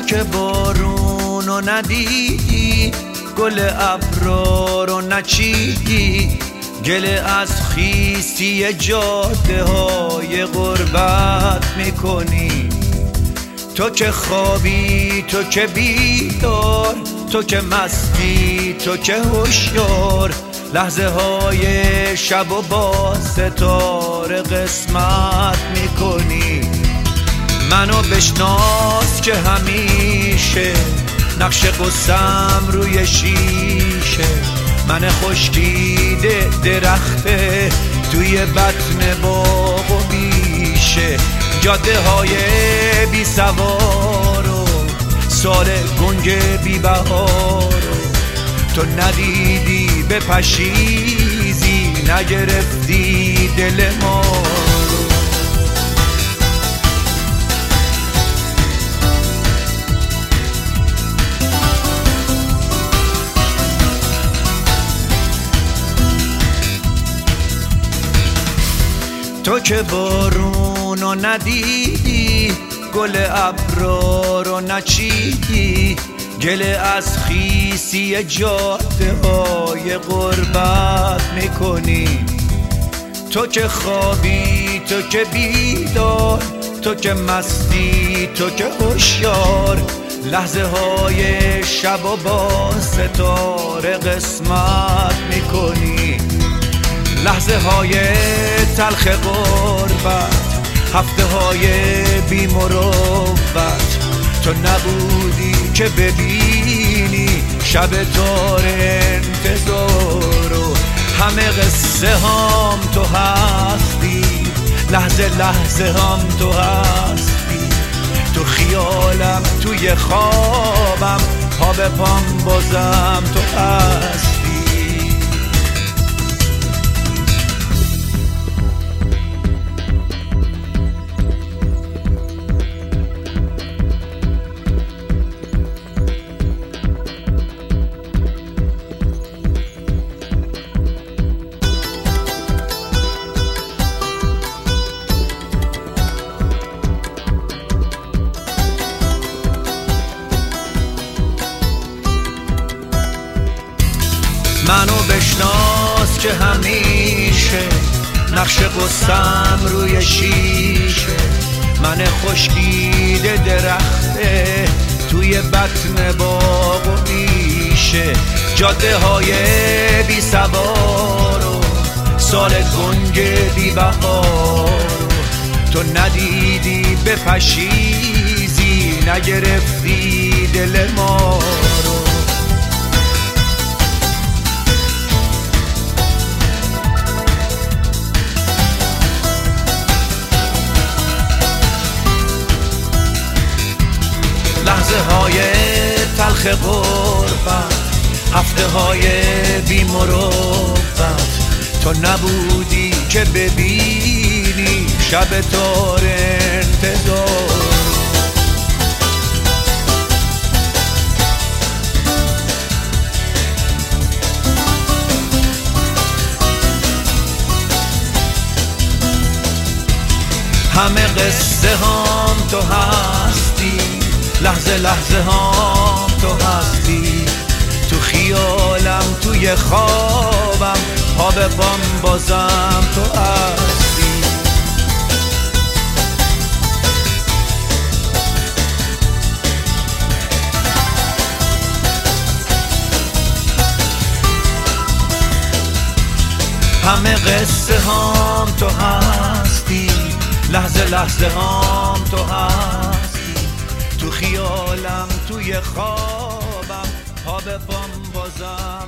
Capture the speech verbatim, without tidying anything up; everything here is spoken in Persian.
که بارونو ندیدی، گل ابرا رو نچیدی، گله از خیسی جاده های غربت میکنی. تو که خوابی، تو که بیدار، تو که مستی، تو که هوشیار، لحظه های شب و با ستاره قسمت میکنی. منو بشناس که همیشه نقش قصم روی شیشه، من خشکیده درخته توی بطن باغ و بیشه، جاده های بی سوار و سال گنگ بی بهار، تو ندیدی به پشیزی، نگرفتی دل ما. تو که بارونو ندیدی، گل ابرا رو نچیدی، گله از خیسی جاده های غربت میکنی. تو که خوابی، تو که بیدار، تو که مستی، تو که هوشیار، لحظه های شب و با ستاره قسمت میکنی. لحظه های تلخ غربت، هفته های بی مروت، تو نبودی که ببینی شب تار انتظار، و همه قصه هم تو هستی، لحظه لحظه هم تو هستی، تو خیالم، توی خوابم، پا به پام بازم تو هستی. منو بشناس که همیشه نقش قصم روی شیشه، من خشکیده درخته توی بطن باغ و بیشه، جاده های بی سوار و سال گنگ بی بهار، تو ندیدی به پشیزی، نگرفتی دل ما رو. لحظه های تلخ غربت، هفته های بی مروت، تو نبودی که ببینی شب تار انتظار. همه قصه هم تو هستی، لحظه لحظه هم تو هستی، تو خیالم، توی خوابم، پا به پام بازم تو هستی. همه قصه هم تو هستی، لحظه لحظه هم تو هستی، تو خیالم، توی خوابم، پا به پام بازم